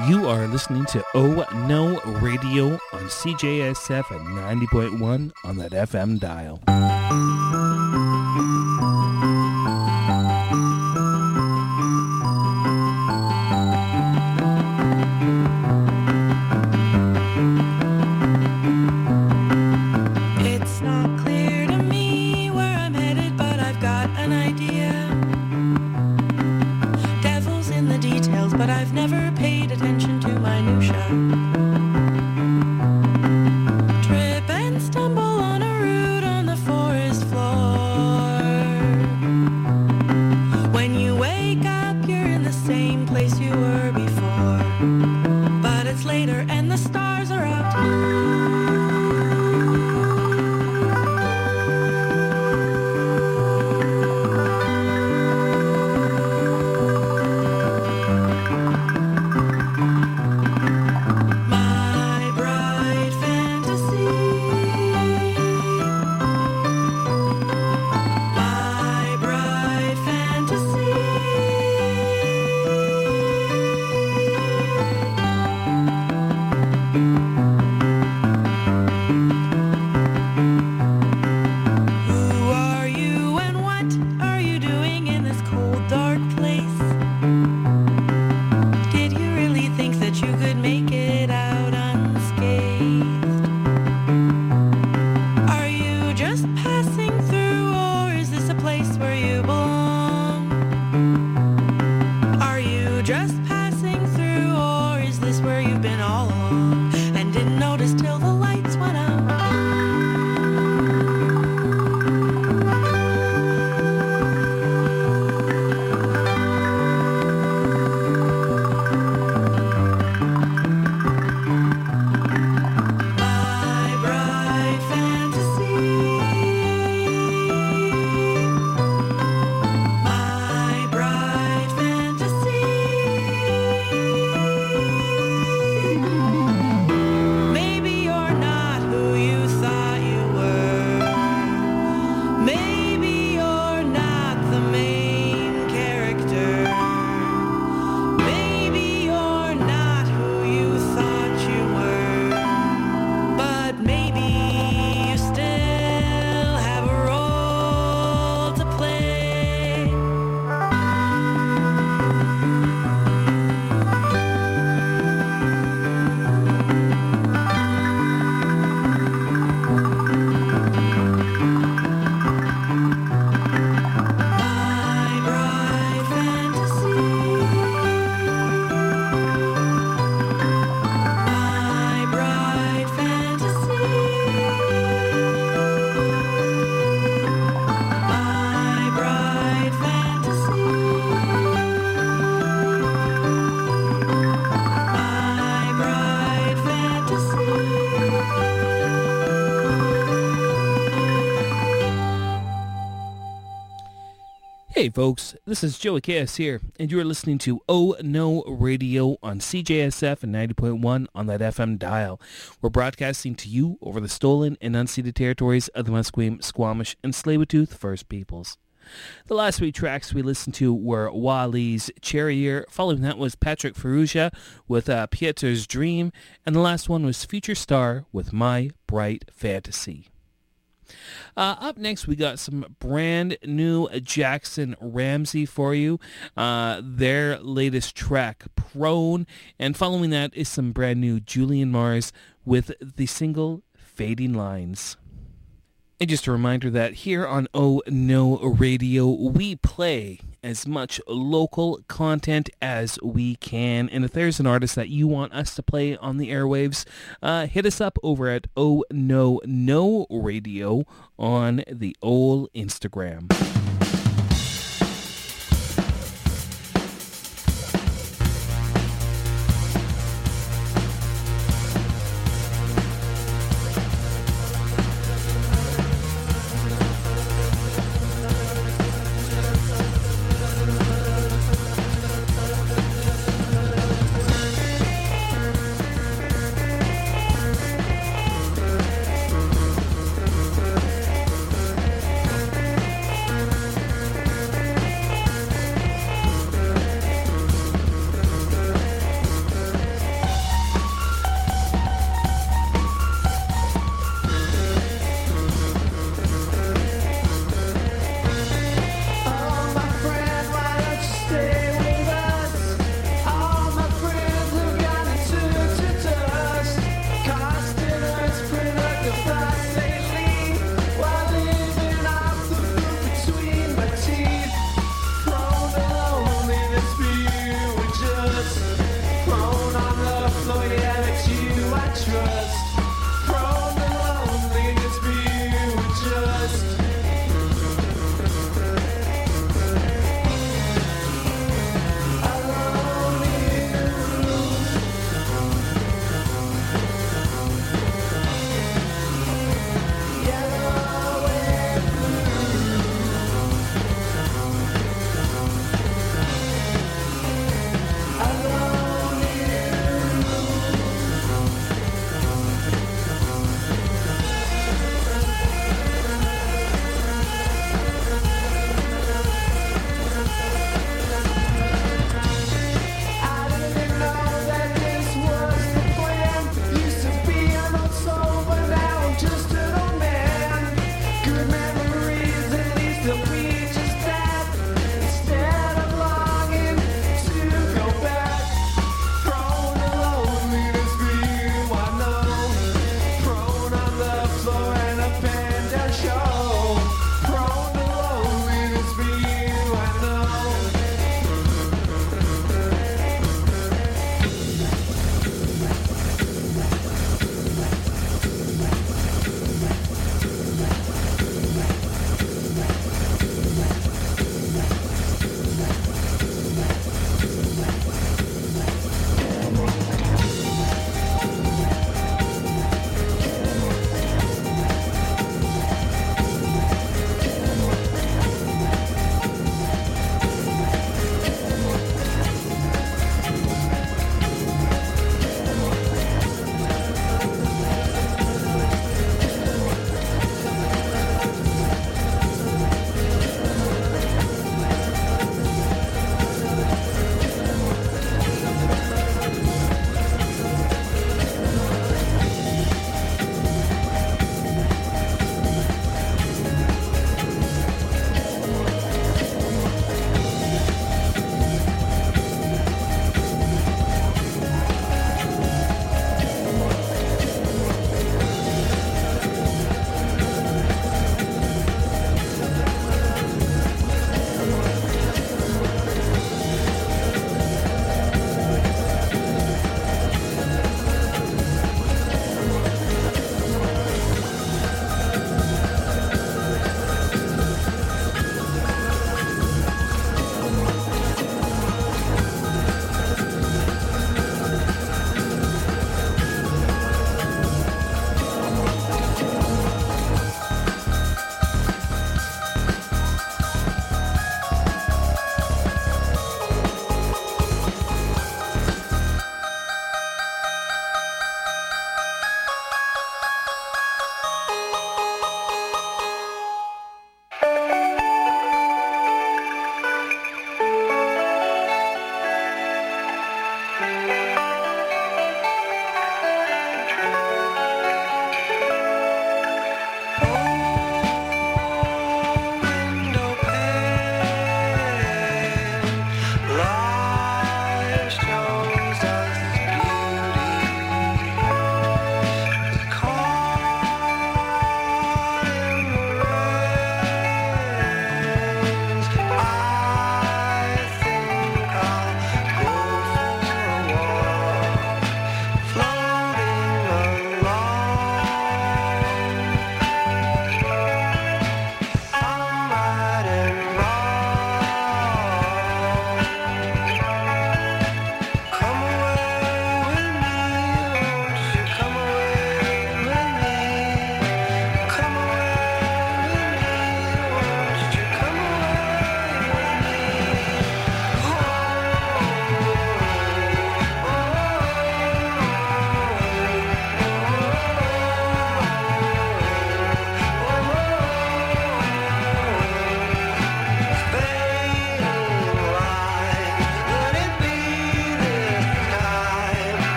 You are listening to Oh No Radio on CJSF at 90.1 on that FM dial. It's not clear to me where I'm headed, but I've got an idea. Devil's in the details, but I've never paid attention to minutia. Trip and stumble on a root on the forest floor. When you wake up, you're in the same place you were before. But it's later and the stars are out. Hey folks, this is Joey KS here, and you are listening to Oh No Radio on CJSF and 90.1 on that FM dial. We're broadcasting to you over the stolen and unceded territories of the Musqueam, Squamish, and Tsleil-Waututh First Peoples. The last three tracks we listened to were Wali's Cherry Year, following that was Patrick Ferrugia with Pieter's Dream, and the last one was Future Star with My Bright Fantasy. Up next, we got some brand new Jackson Ramsey for you. Their latest track, Prone. And following that is some brand new Julian Mars with the single Fading Lines. And just a reminder that here on Oh No Radio, we play as much local content as we can. And if there's an artist that you want us to play on the airwaves, hit us up over at Oh No Radio on the old Instagram. trust. Prone to loneliness, be you just.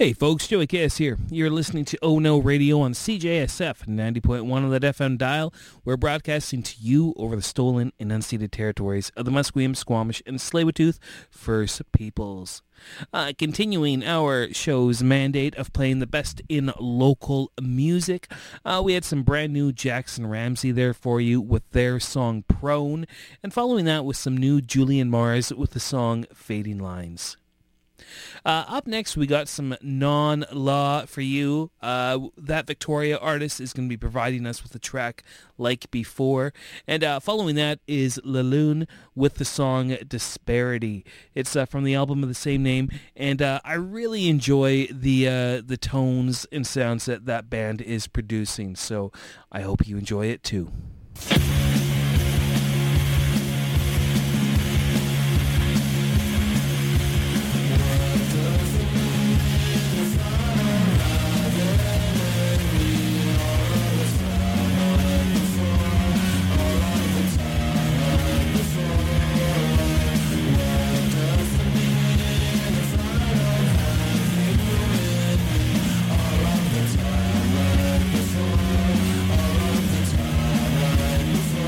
Hey folks, Joey Kiss here. You're listening to Oh No Radio on CJSF 90.1 on that FM dial. We're broadcasting to you over the stolen and unceded territories of the Musqueam, Squamish, and Tsleil-Waututh First Peoples. Continuing our show's mandate of playing the best in local music, we had some brand new Jackson Ramsey there for you with their song Prone, and following that with some new Julian Mars with the song Fading Lines. Up next, we got some non-law for you. That Victoria artist is going to be providing us with a track Like Before. And following that is Laloon with the song Disparity. It's from the album of the same name. And I really enjoy the tones and sounds that that band is producing. So I hope you enjoy it too. All of the time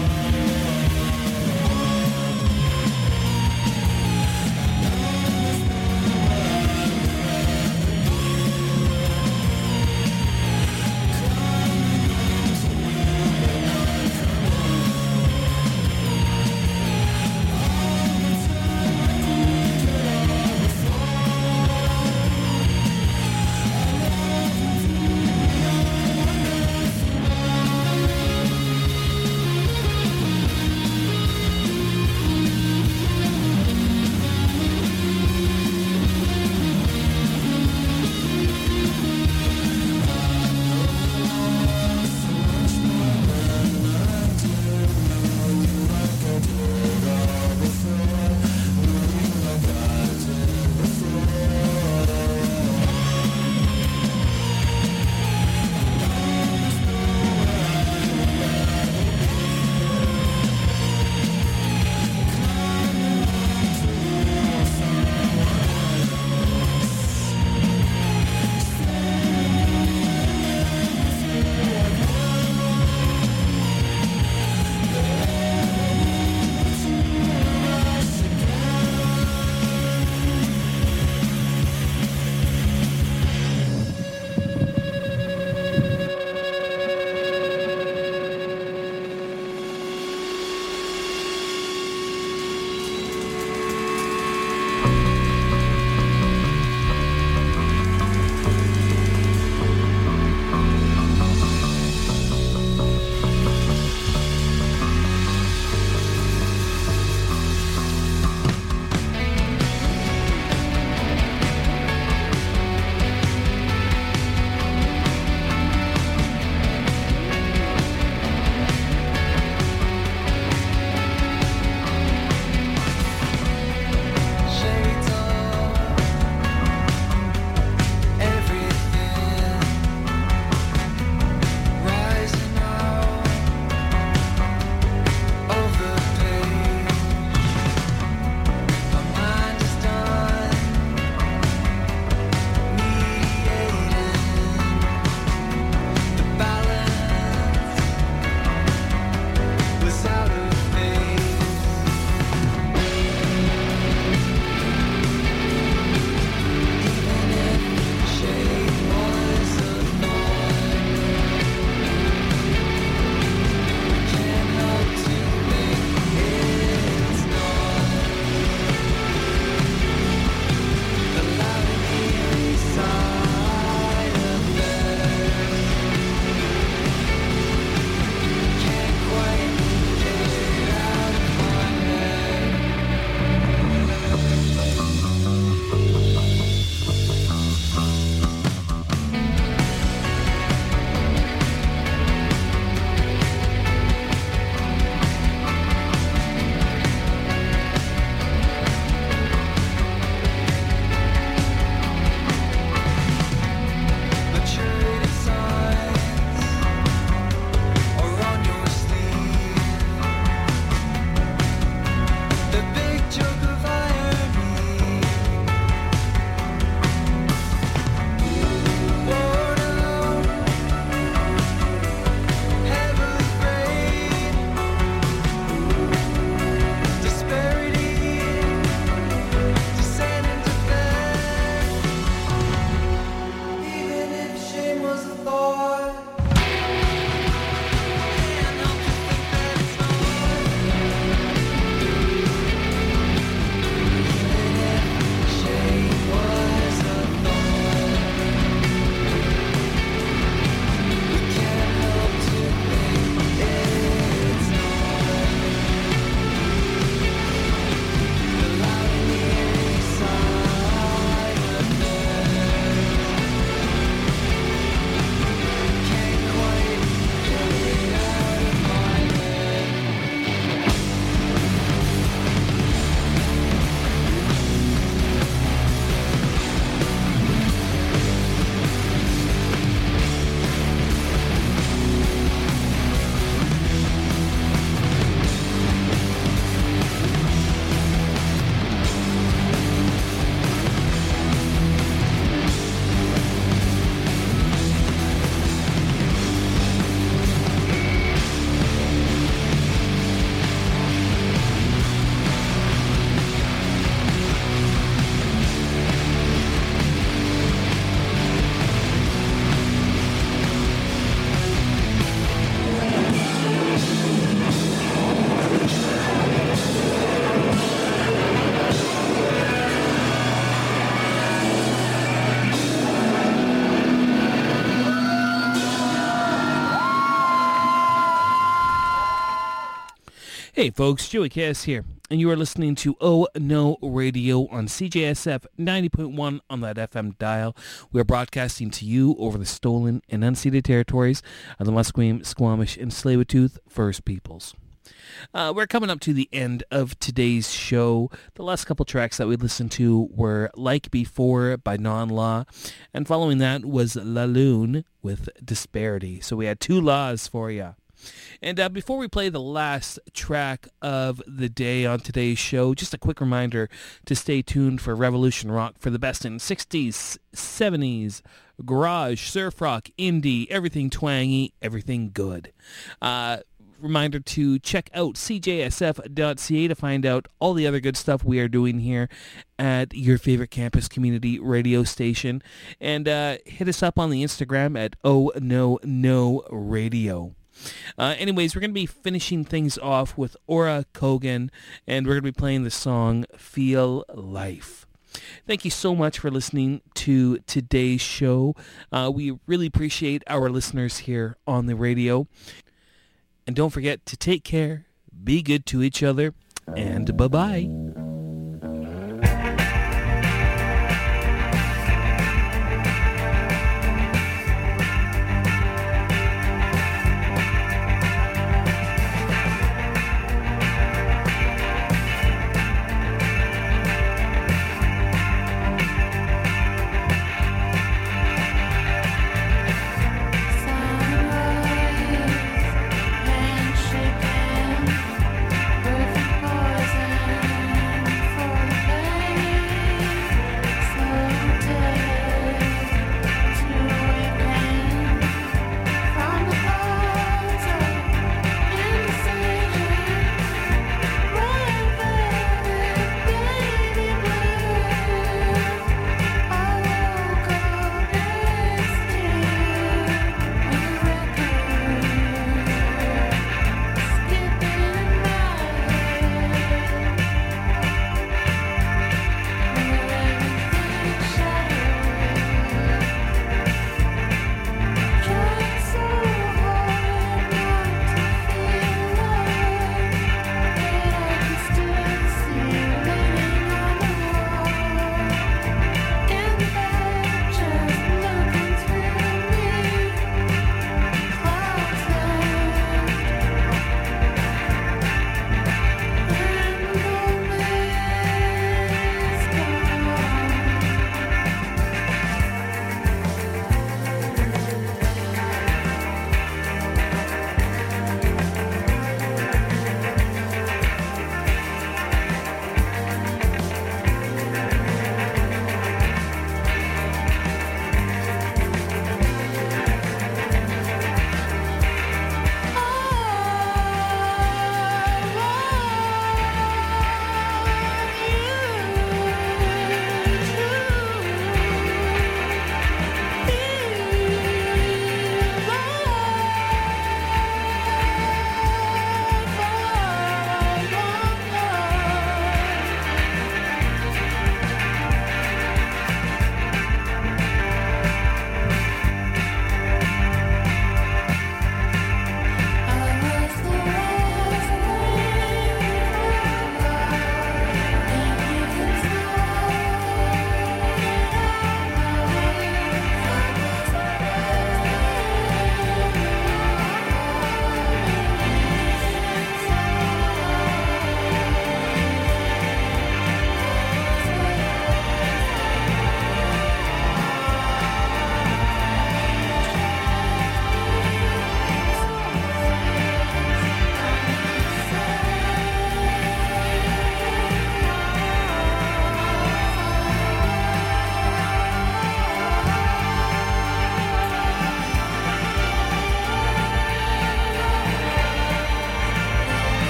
Hey folks, Joey Cass here, and you are listening to Oh No Radio on CJSF 90.1 on that FM dial. We are broadcasting to you over the stolen and unceded territories of the Musqueam, Squamish, and Tsleil-Waututh First Peoples. We're coming up to the end of today's show. The last couple tracks that we listened to were Like Before by Non-Law, and following that was La Lune with Disparity. So we had two laws for you. And before we play the last track of the day on today's show, just a quick reminder to stay tuned for Revolution Rock for the best in 60s, 70s, garage, surf rock, indie, everything twangy, everything good. Reminder to check out cjsf.ca to find out all the other good stuff we are doing here at your favorite campus community radio station. And hit us up on the Instagram at Oh No No Radio. Anyways, we're going to be finishing things off with Aura Kogan, and we're going to be playing the song Feel Life. Thank you so much for listening to today's show. We really appreciate our listeners here on the radio. And don't forget to take care, be good to each other, and bye-bye.